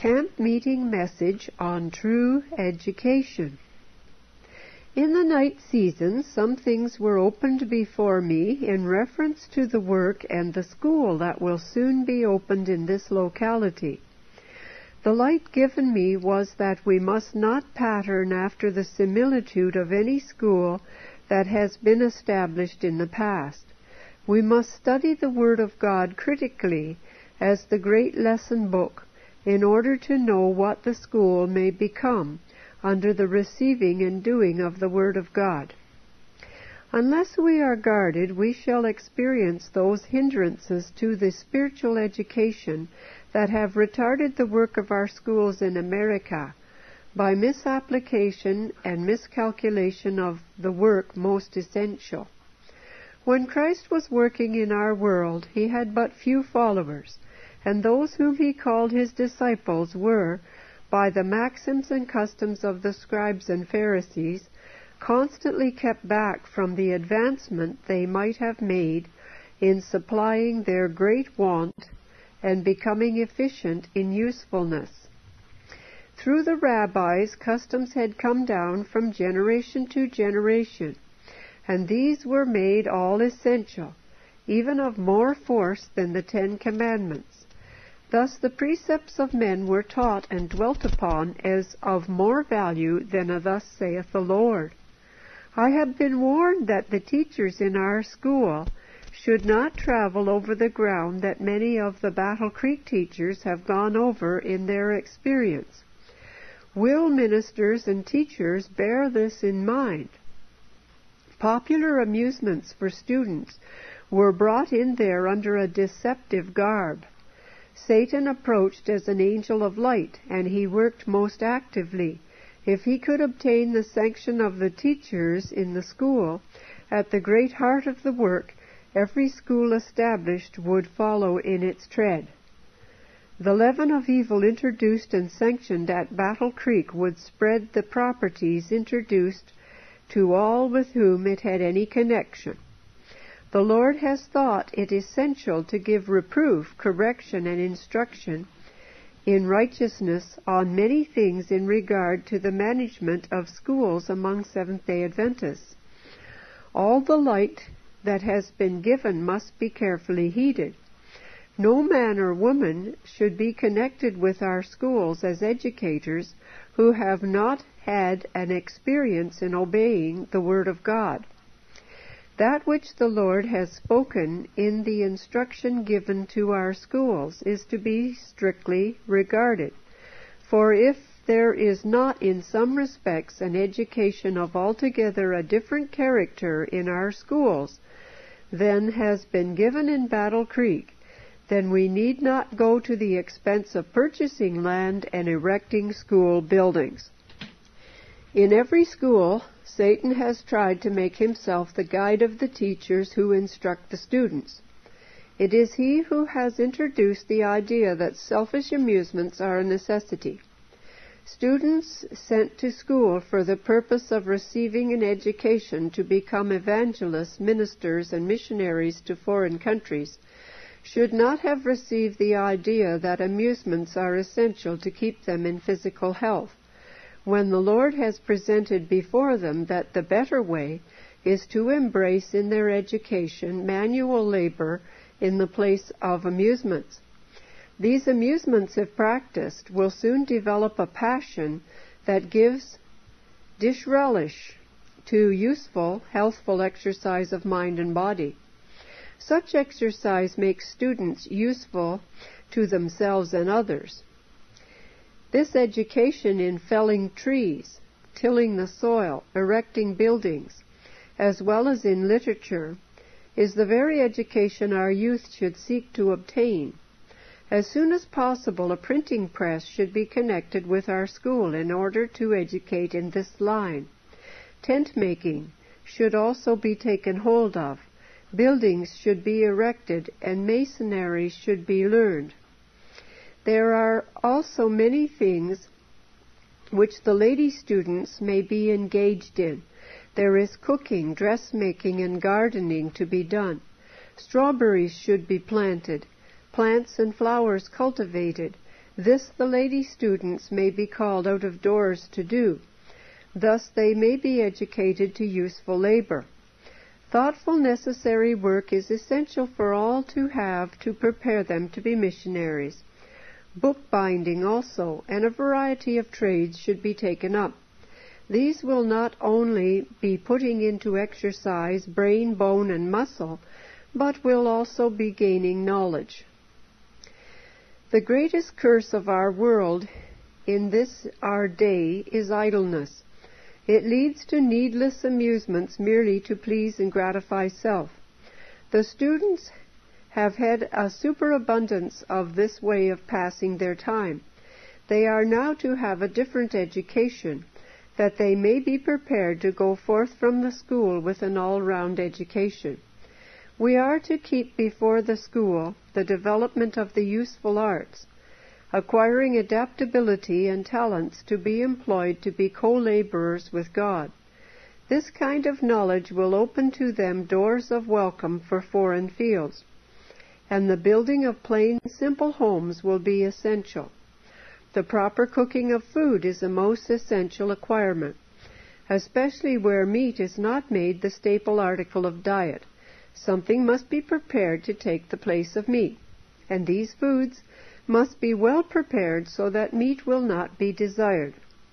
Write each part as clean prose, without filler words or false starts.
camp meeting message on true education. In the night season, some things were opened before me in reference to the work and the school that will soon be opened in this locality. The light given me was that we must not pattern after the similitude of any school that has been established in the past. We must study the Word of God critically as the great lesson book in order to know what the school may become under the receiving and doing of the Word of God. Unless we are guarded, we shall experience those hindrances to the spiritual education that have retarded the work of our schools in America by misapplication and miscalculation of the work most essential. When Christ was working in our world, he had but few followers, and those whom he called his disciples were, by the maxims and customs of the scribes and Pharisees, constantly kept back from the advancement they might have made in supplying their great want and becoming efficient in usefulness. Through the rabbis, customs had come down from generation to generation, and these were made all essential, even of more force than the 10 Commandments. Thus the precepts of men were taught and dwelt upon as of more value than a "Thus saith the Lord." I have been warned that the teachers in our school should not travel over the ground that many of the Battle Creek teachers have gone over in their experience. Will ministers and teachers bear this in mind? Popular amusements for students were brought in there under a deceptive garb. Satan approached as an angel of light, and he worked most actively. If he could obtain the sanction of the teachers in the school, at the great heart of the work, every school established would follow in its tread. The leaven of evil introduced and sanctioned at Battle Creek would spread the properties introduced to all with whom it had any connection. The Lord has thought it essential to give reproof, correction, and instruction in righteousness on many things in regard to the management of schools among Seventh-day Adventists. All the light that has been given must be carefully heeded. No man or woman should be connected with our schools as educators who have not had an experience in obeying the Word of God. That which the Lord has spoken in the instruction given to our schools is to be strictly regarded. For if there is not in some respects an education of altogether a different character in our schools than has been given in Battle Creek, then we need not go to the expense of purchasing land and erecting school buildings. In every school, Satan has tried to make himself the guide of the teachers who instruct the students. It is he who has introduced the idea that selfish amusements are a necessity. Students sent to school for the purpose of receiving an education to become evangelists, ministers, and missionaries to foreign countries should not have received the idea that amusements are essential to keep them in physical health, when the Lord has presented before them that the better way is to embrace in their education manual labor in the place of amusements. These amusements, if practiced, will soon develop a passion that gives disrelish to useful, healthful exercise of mind and body. Such exercise makes students useful to themselves and others. This education in felling trees, tilling the soil, erecting buildings, as well as in literature, is the very education our youth should seek to obtain. As soon as possible, a printing press should be connected with our school in order to educate in this line. Tent making should also be taken hold of. Buildings should be erected, and masonry should be learned. There are also many things which the lady students may be engaged in. There is cooking, dressmaking, and gardening to be done. Strawberries should be planted, plants and flowers cultivated, This the lady students may be called out of doors to do. Thus they may be educated to useful labor. Thoughtful, necessary work is essential for all to have to prepare them to be missionaries. Bookbinding also, and a variety of trades should be taken up. These will not only be putting into exercise brain, bone, and muscle, but will also be gaining knowledge. The greatest curse of our world in this our day is idleness. It leads to needless amusements merely to please and gratify self. The students have had a superabundance of this way of passing their time. They are now to have a different education, that they may be prepared to go forth from the school with an all-round education. We are to keep before the school the development of the useful arts, acquiring adaptability and talents to be employed to be co-laborers with God. This kind of knowledge will open to them doors of welcome for foreign fields, and the building of plain, simple homes will be essential. The proper cooking of food is a most essential acquirement, especially where meat is not made the staple article of diet. Something must be prepared to take the place of meat, and these foods must be well prepared so that meat will not be desired.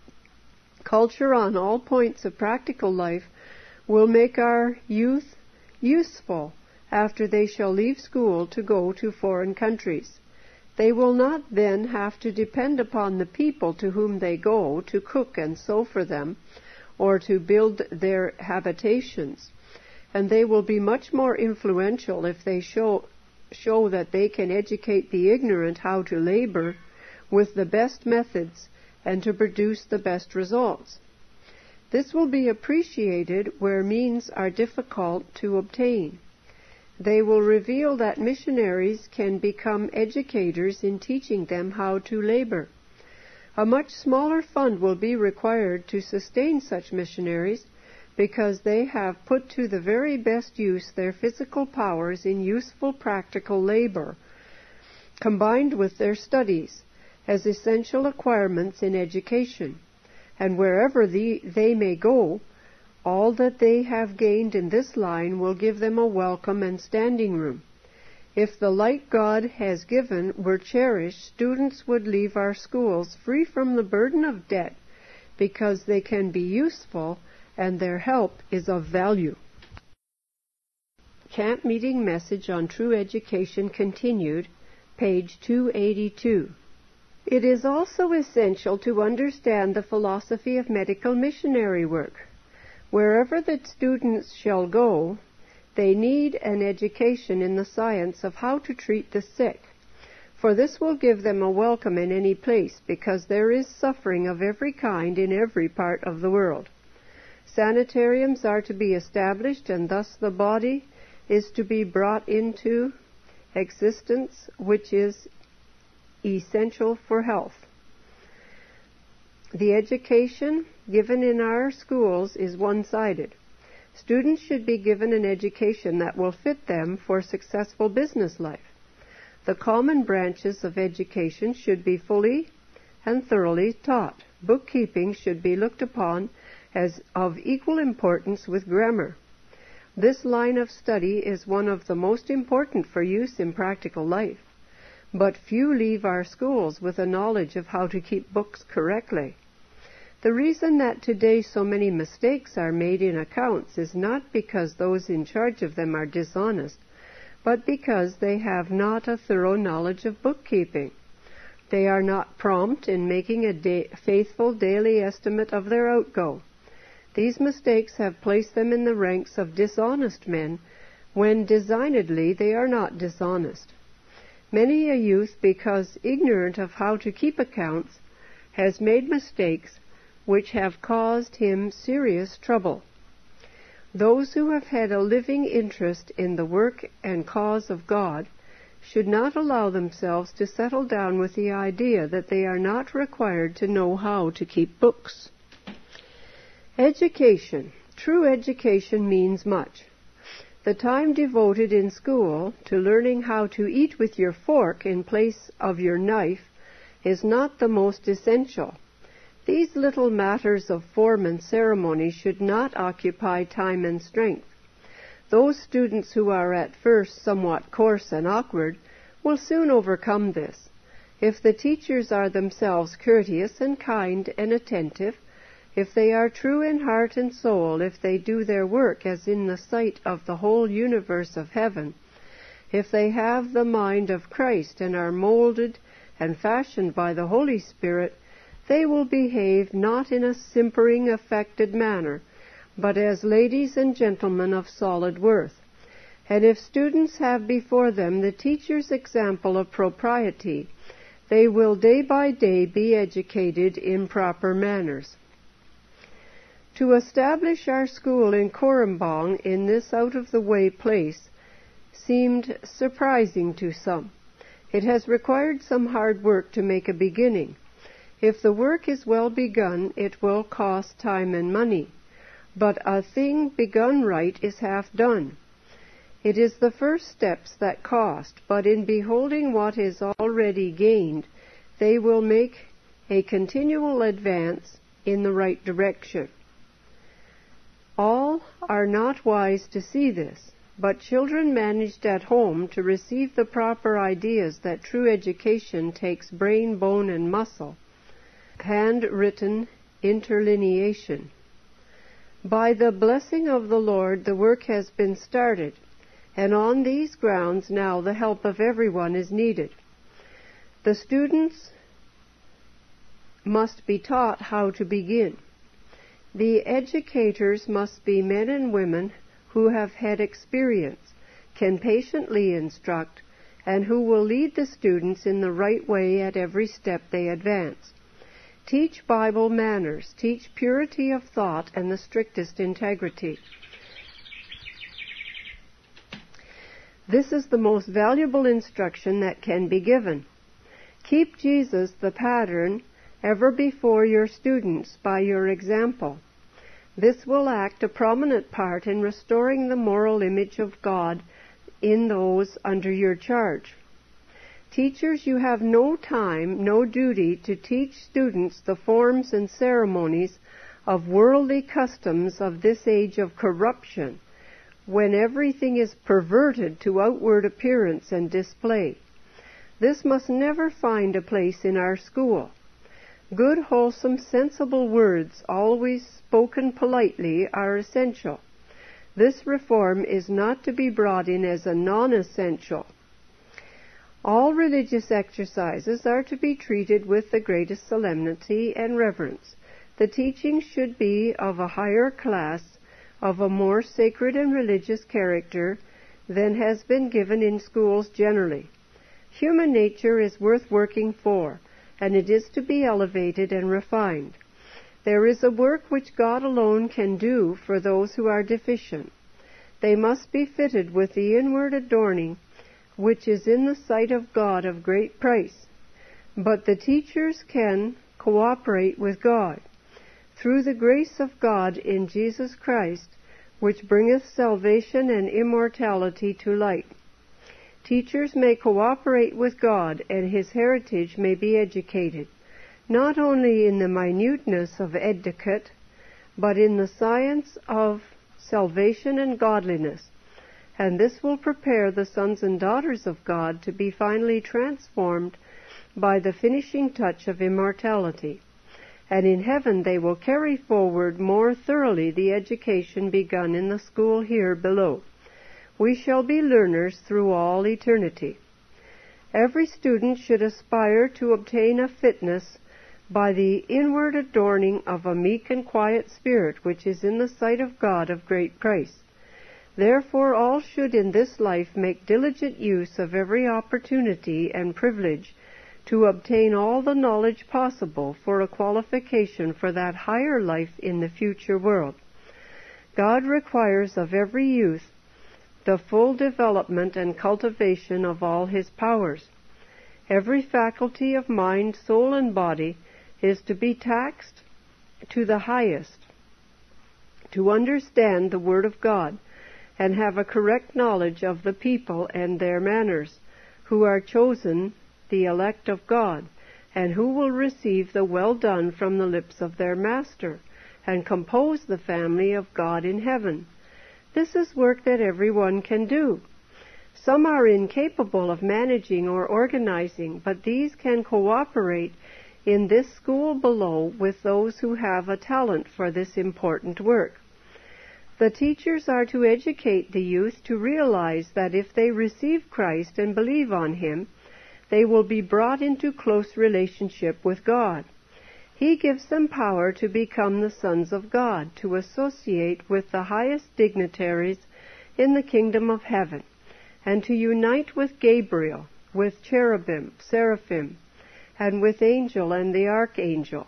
Culture on all points of practical life will make our youth useful after they shall leave school to go to foreign countries. They will not then have to depend upon the people to whom they go to cook and sew for them, or to build their habitations, and they will be much more influential if they show that they can educate the ignorant how to labor with the best methods and to produce the best results. This will be appreciated where means are difficult to obtain. They will reveal that missionaries can become educators in teaching them how to labor. A much smaller fund will be required to sustain such missionaries, because they have put to the very best use their physical powers in useful practical labor, combined with their studies, as essential acquirements in education, and wherever they may go, all that they have gained in this line will give them a welcome and standing room. If the light God has given were cherished, students would leave our schools free from the burden of debt, because they can be useful and their help is of value. Camp Meeting Message on True Education continued, page 282. It is also essential to understand the philosophy of medical missionary work. Wherever the students shall go, they need an education in the science of how to treat the sick, for this will give them a welcome in any place, because there is suffering of every kind in every part of the world. Sanitariums are to be established, and thus the body is to be brought into existence, which is essential for health. The education given in our schools is one-sided. Students should be given an education that will fit them for successful business life. The common branches of education should be fully and thoroughly taught. Bookkeeping should be looked upon as of equal importance with grammar. This line of study is one of the most important for use in practical life, but few leave our schools with a knowledge of how to keep books correctly. The reason that today so many mistakes are made in accounts is not because those in charge of them are dishonest, but because they have not a thorough knowledge of bookkeeping. They are not prompt in making a faithful daily estimate of their outgo. These mistakes have placed them in the ranks of dishonest men, when designedly they are not dishonest. Many a youth, because ignorant of how to keep accounts, has made mistakes which have caused him serious trouble. Those who have had a living interest in the work and cause of God should not allow themselves to settle down with the idea that they are not required to know how to keep books. Education. True education means much. The time devoted in school to learning how to eat with your fork in place of your knife is not the most essential. These little matters of form and ceremony should not occupy time and strength. Those students who are at first somewhat coarse and awkward will soon overcome this. If the teachers are themselves courteous and kind and attentive, if they are true in heart and soul, if they do their work as in the sight of the whole universe of heaven, if they have the mind of Christ and are molded and fashioned by the Holy Spirit, they will behave not in a simpering, affected manner, but as ladies and gentlemen of solid worth. And if students have before them the teacher's example of propriety, they will day by day be educated in proper manners. To establish our school in Korumbang in this out-of-the-way place seemed surprising to some. It has required some hard work to make a beginning. If the work is well begun, it will cost time and money. But a thing begun right is half done. It is the first steps that cost, but in beholding what is already gained, they will make a continual advance in the right direction. All are not wise to see this, but children managed at home to receive the proper ideas that true education takes brain, bone, and muscle, handwritten interlineation. By the blessing of the Lord, the work has been started, and on these grounds now the help of everyone is needed. The students must be taught how to begin. The educators must be men and women who have had experience, can patiently instruct, and who will lead the students in the right way at every step they advance. Teach Bible manners, teach purity of thought and the strictest integrity. This is the most valuable instruction that can be given. Keep Jesus the pattern ever before your students by your example. This will act a prominent part in restoring the moral image of God in those under your charge. Teachers, you have no time, no duty to teach students the forms and ceremonies of worldly customs of this age of corruption, when everything is perverted to outward appearance and display. This must never find a place in our school. Good, wholesome, sensible words, always spoken politely, are essential. This reform is not to be brought in as a non-essential. All religious exercises are to be treated with the greatest solemnity and reverence. The teaching should be of a higher class, of a more sacred and religious character than has been given in schools generally. Human nature is worth working for, and it is to be elevated and refined. There is a work which God alone can do for those who are deficient. They must be fitted with the inward adorning which is in the sight of God of great price. But the teachers can cooperate with God through the grace of God in Jesus Christ, which bringeth salvation and immortality to light. Teachers may cooperate with God, and His heritage may be educated, not only in the minuteness of etiquette, but in the science of salvation and godliness, and this will prepare the sons and daughters of God to be finally transformed by the finishing touch of immortality. And in heaven they will carry forward more thoroughly the education begun in the school here below. We shall be learners through all eternity. Every student should aspire to obtain a fitness by the inward adorning of a meek and quiet spirit, which is in the sight of God of great price. Therefore all should in this life make diligent use of every opportunity and privilege to obtain all the knowledge possible for a qualification for that higher life in the future world. God requires of every youth the full development and cultivation of all his powers. Every faculty of mind, soul, and body is to be taxed to the highest, to understand the Word of God, and have a correct knowledge of the people and their manners, who are chosen, the elect of God, and who will receive the well done from the lips of their master, and compose the family of God in heaven. This is work that everyone can do. Some are incapable of managing or organizing, but these can cooperate in this school below with those who have a talent for this important work. The teachers are to educate the youth to realize that if they receive Christ and believe on Him, they will be brought into close relationship with God. He gives them power to become the sons of God, to associate with the highest dignitaries in the kingdom of heaven, and to unite with Gabriel, with cherubim, seraphim, and with angel and the archangel.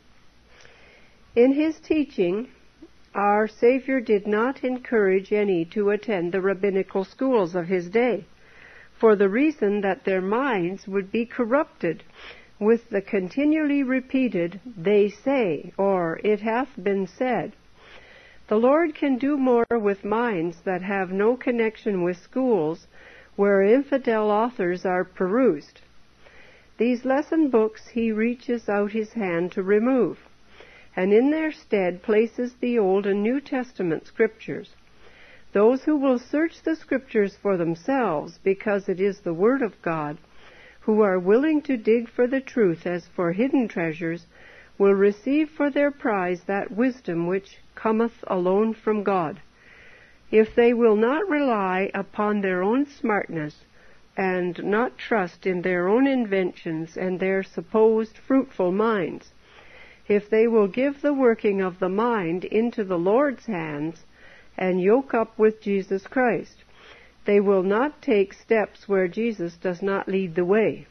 In his teaching, our Savior did not encourage any to attend the rabbinical schools of his day, for the reason that their minds would be corrupted with the continually repeated, "They say," or "It hath been said." The Lord can do more with minds that have no connection with schools where infidel authors are perused. These lesson books He reaches out His hand to remove, and in their stead places the Old and New Testament Scriptures. Those who will search the Scriptures for themselves, because it is the Word of God, who are willing to dig for the truth as for hidden treasures, will receive for their prize that wisdom which cometh alone from God. If they will not rely upon their own smartness, and not trust in their own inventions and their supposed fruitful minds, if they will give the working of the mind into the Lord's hands, and yoke up with Jesus Christ, they will not take steps where Jesus does not lead the way.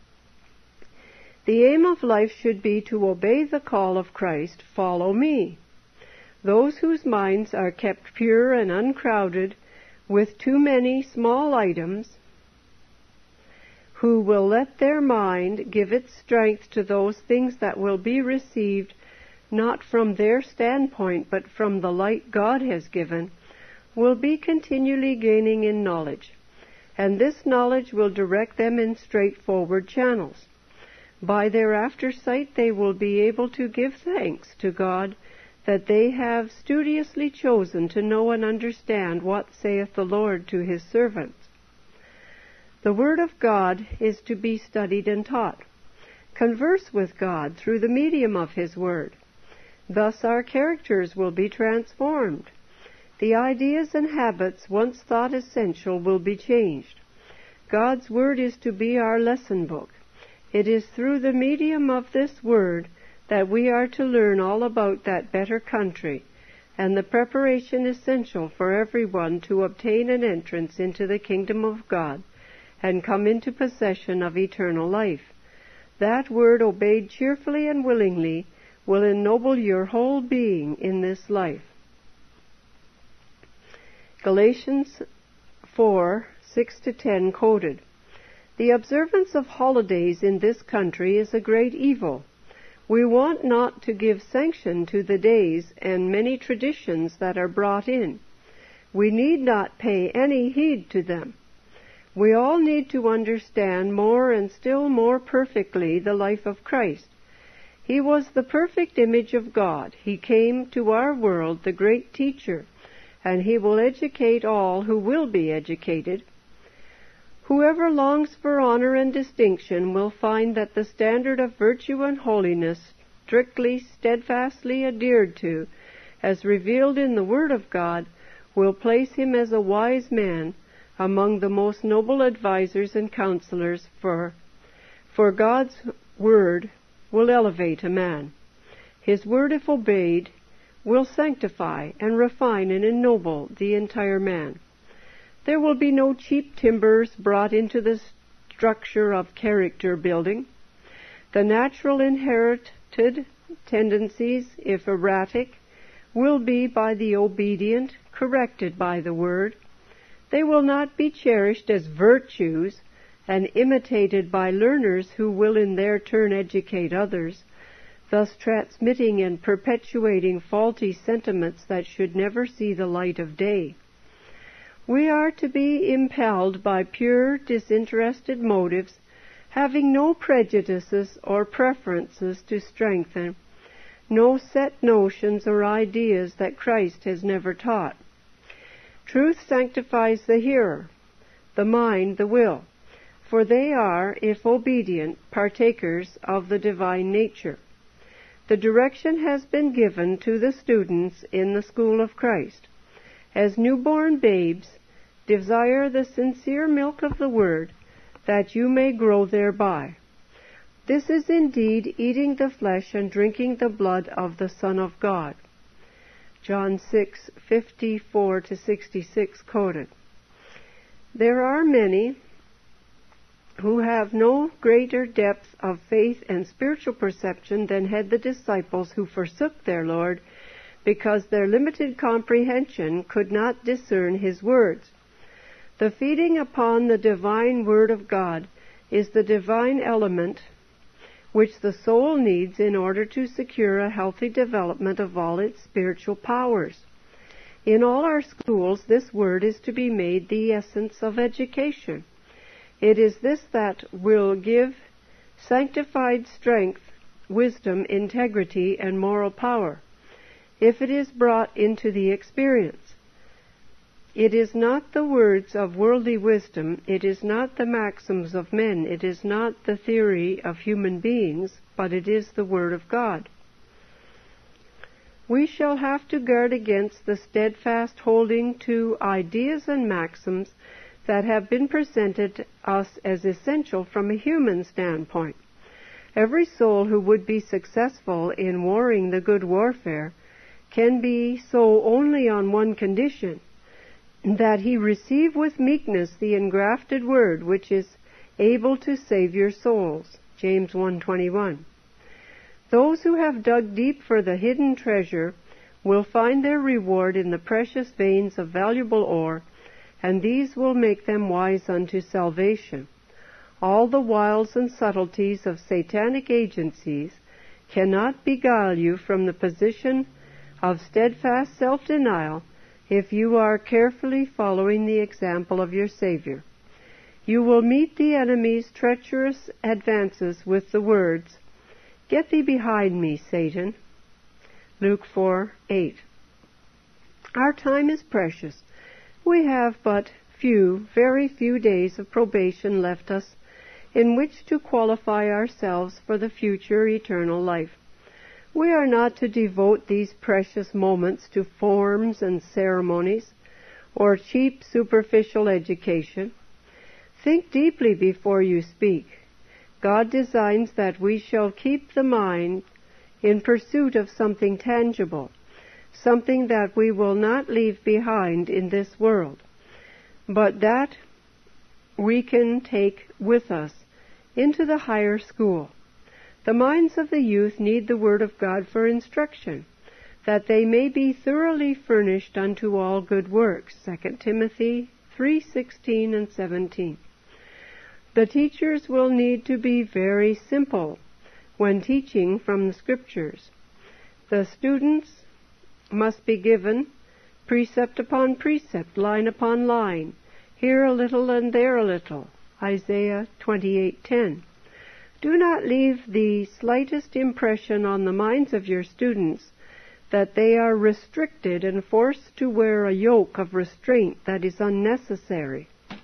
The aim of life should be to obey the call of Christ, "Follow me." Those whose minds are kept pure and uncrowded with too many small items, who will let their mind give its strength to those things that will be received not from their standpoint but from the light God has given, will be continually gaining in knowledge, and this knowledge will direct them in straightforward channels. By their aftersight they will be able to give thanks to God that they have studiously chosen to know and understand what saith the Lord to His servants. The Word of God is to be studied and taught. Converse with God through the medium of His Word. Thus our characters will be transformed. The ideas and habits once thought essential will be changed. God's Word is to be our lesson book. It is through the medium of this Word that we are to learn all about that better country, and the preparation essential for everyone to obtain an entrance into the kingdom of God and come into possession of eternal life. That Word, obeyed cheerfully and willingly, will ennoble your whole being in this life. Galatians 4:6-10 quoted. The observance of holidays in this country is a great evil. We want not to give sanction to the days and many traditions that are brought in. We need not pay any heed to them. We all need to understand more and still more perfectly the life of Christ. He was the perfect image of God. He came to our world, the great teacher, and He will educate all who will be educated. Whoever longs for honor and distinction will find that the standard of virtue and holiness, strictly, steadfastly adhered to, as revealed in the Word of God, will place him as a wise man among the most noble advisers and counselors, for God's Word will elevate a man. His Word, if obeyed, will sanctify and refine and ennoble the entire man. There will be no cheap timbers brought into the structure of character building. The natural inherited tendencies, if erratic, will be by the obedient corrected by the Word. They will not be cherished as virtues and imitated by learners who will in their turn educate others, thus transmitting and perpetuating faulty sentiments that should never see the light of day. We are to be impelled by pure, disinterested motives having no prejudices or preferences to strengthen, no set notions or ideas that Christ has never taught. Truth sanctifies the hearer, the mind, the will, for they are, if obedient, partakers of the divine nature. The direction has been given to the students in the school of Christ. As newborn babes, desire the sincere milk of the Word, that you may grow thereby. This is indeed eating the flesh and drinking the blood of the Son of God. John 6:54-66 quoted. There are many who have no greater depth of faith and spiritual perception than had the disciples who forsook their Lord, because their limited comprehension could not discern His words. The feeding upon the divine Word of God is the divine element which the soul needs in order to secure a healthy development of all its spiritual powers. In all our schools, this Word is to be made the essence of education. It is this that will give sanctified strength, wisdom, integrity, and moral power, if it is brought into the experience. It is not the words of worldly wisdom, it is not the maxims of men, it is not the theory of human beings, but it is the Word of God. We shall have to guard against the steadfast holding to ideas and maxims that have been presented us as essential from a human standpoint. Every soul who would be successful in warring the good warfare can be so only on one condition, that he receive with meekness the engrafted Word which is able to save your souls. James 1:21. Those who have dug deep for the hidden treasure will find their reward in the precious veins of valuable ore, and these will make them wise unto salvation. All the wiles and subtleties of satanic agencies cannot beguile you from the position of steadfast self-denial if you are carefully following the example of your Savior. You will meet the enemy's treacherous advances with the words, "Get thee behind me, Satan." Luke 4:8. Our time is precious. We have but very few days of probation left us in which to qualify ourselves for the future eternal life. We are not to devote these precious moments to forms and ceremonies or cheap superficial education. Think deeply before you speak. God designs that we shall keep the mind in pursuit of something tangible, something that we will not leave behind in this world, but that we can take with us into the higher school. The minds of the youth need the Word of God for instruction, that they may be thoroughly furnished unto all good works. 2 Timothy 3:16 and 17. The teachers will need to be very simple when teaching from the Scriptures. The students must be given precept upon precept, line upon line, here a little and there a little. Isaiah 28:10. Do not leave the slightest impression on the minds of your students that they are restricted and forced to wear a yoke of restraint that is unnecessary.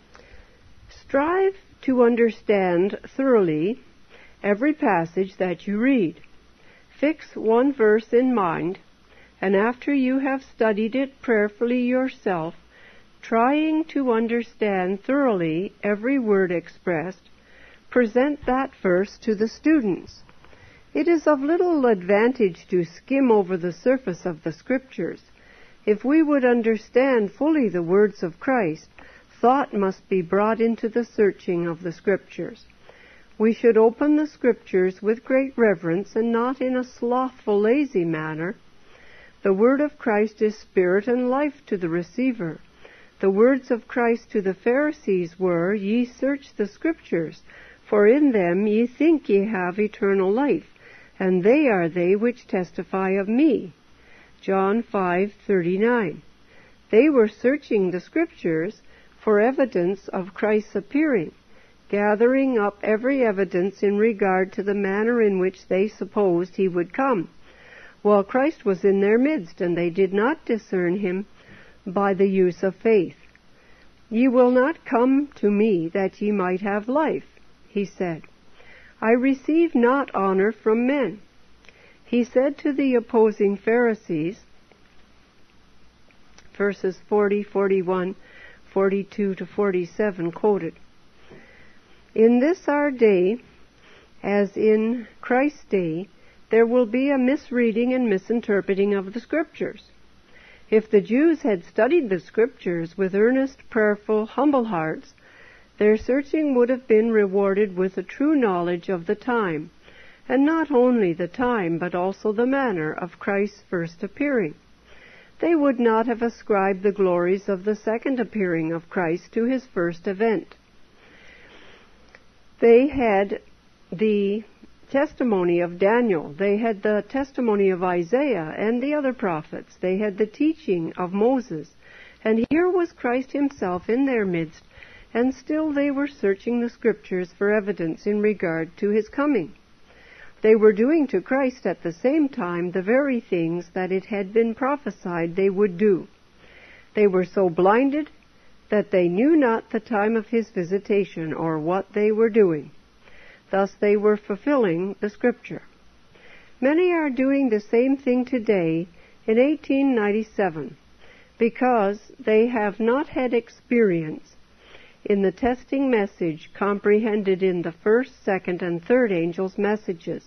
Strive to understand thoroughly every passage that you read. Fix one verse in mind, and after you have studied it prayerfully yourself, trying to understand thoroughly every word expressed, present that verse to the students. It is of little advantage to skim over the surface of the Scriptures. If we would understand fully the words of Christ, thought must be brought into the searching of the Scriptures. We should open the Scriptures with great reverence and not in a slothful, lazy manner. The Word of Christ is spirit and life to the receiver. The words of Christ to the Pharisees were, "Ye search the Scriptures, for in them ye think ye have eternal life, and they are they which testify of me." John 5:39. They were searching the Scriptures for evidence of Christ's appearing. gathering up every evidence in regard to the manner in which they supposed he would come, while Christ was in their midst, and they did not discern him by the use of faith. Ye will not come to me that ye might have life, he said. I receive not honor from men. He said to the opposing Pharisees, verses 40, 41, 42 to 47 quoted, in this our day, as in Christ's day, there will be a misreading and misinterpreting of the Scriptures. If the Jews had studied the Scriptures with earnest, prayerful, humble hearts, their searching would have been rewarded with a true knowledge of the time, and not only the time, but also the manner of Christ's first appearing. They would not have ascribed the glories of the second appearing of Christ to his first event. They had the testimony of Daniel, they had the testimony of Isaiah and the other prophets, they had the teaching of Moses, and here was Christ himself in their midst, and still they were searching the Scriptures for evidence in regard to his coming. They were doing to Christ at the same time the very things that it had been prophesied they would do. They were so blinded that they knew not the time of his visitation or what they were doing. Thus they were fulfilling the Scripture. Many are doing the same thing today in 1897 because they have not had experience in the testing message comprehended in the first, second, and third angels' messages.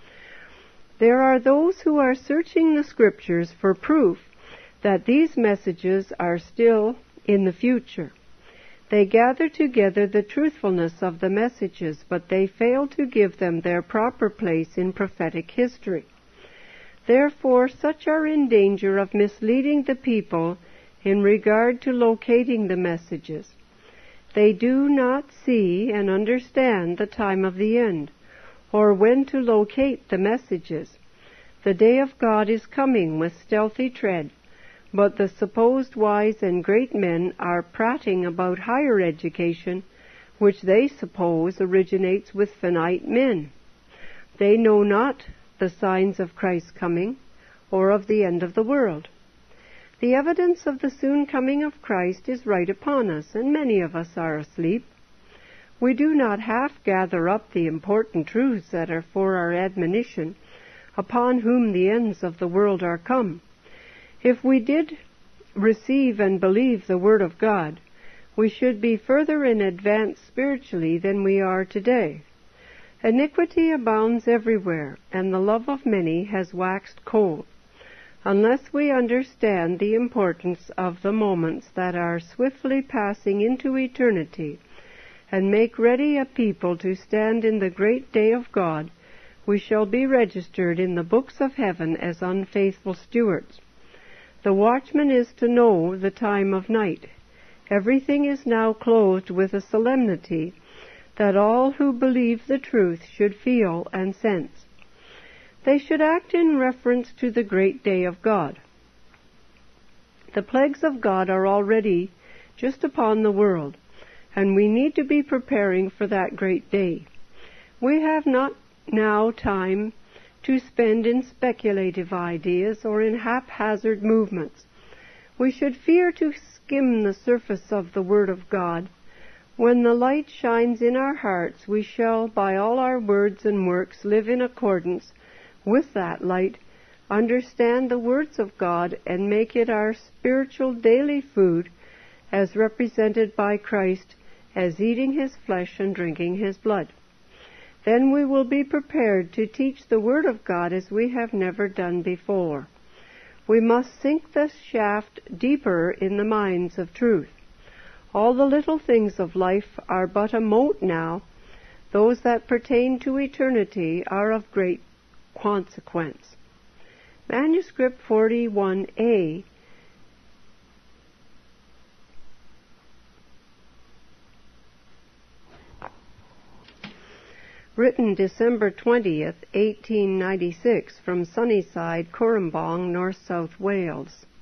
There are those who are searching the Scriptures for proof that these messages are still in the future. They gather together the truthfulness of the messages, but they fail to give them their proper place in prophetic history. Therefore, such are in danger of misleading the people in regard to locating the messages. They do not see and understand the time of the end, or when to locate the messages. The day of God is coming with stealthy tread, but the supposed wise and great men are prating about higher education, which they suppose originates with finite men. They know not the signs of Christ's coming, or of the end of the world. The evidence of the soon coming of Christ is right upon us, and many of us are asleep. We do not half gather up the important truths that are for our admonition, upon whom the ends of the world are come. If we did receive and believe the Word of God, we should be further in advance spiritually than we are today. Iniquity abounds everywhere, and the love of many has waxed cold. Unless we understand the importance of the moments that are swiftly passing into eternity, and make ready a people to stand in the great day of God, we shall be registered in the books of heaven as unfaithful stewards. The watchman is to know the time of night. Everything is now clothed with a solemnity that all who believe the truth should feel and sense. They should act in reference to the great day of God. The plagues of God are already just upon the world, and we need to be preparing for that great day. We have not now time to spend in speculative ideas or in haphazard movements. We should fear to skim the surface of the Word of God. When the light shines in our hearts, we shall by all our words and works live in accordance with that light, understand the words of God, and make it our spiritual daily food, as represented by Christ as eating his flesh and drinking his blood. Then we will be prepared to teach the Word of God as we have never done before. We must sink the shaft deeper in the mines of truth. All the little things of life are but a mote now. Those that pertain to eternity are of great consequence. Manuscript 41A, written December 20th, 1896, from Sunnyside, Corumboong, North South Wales.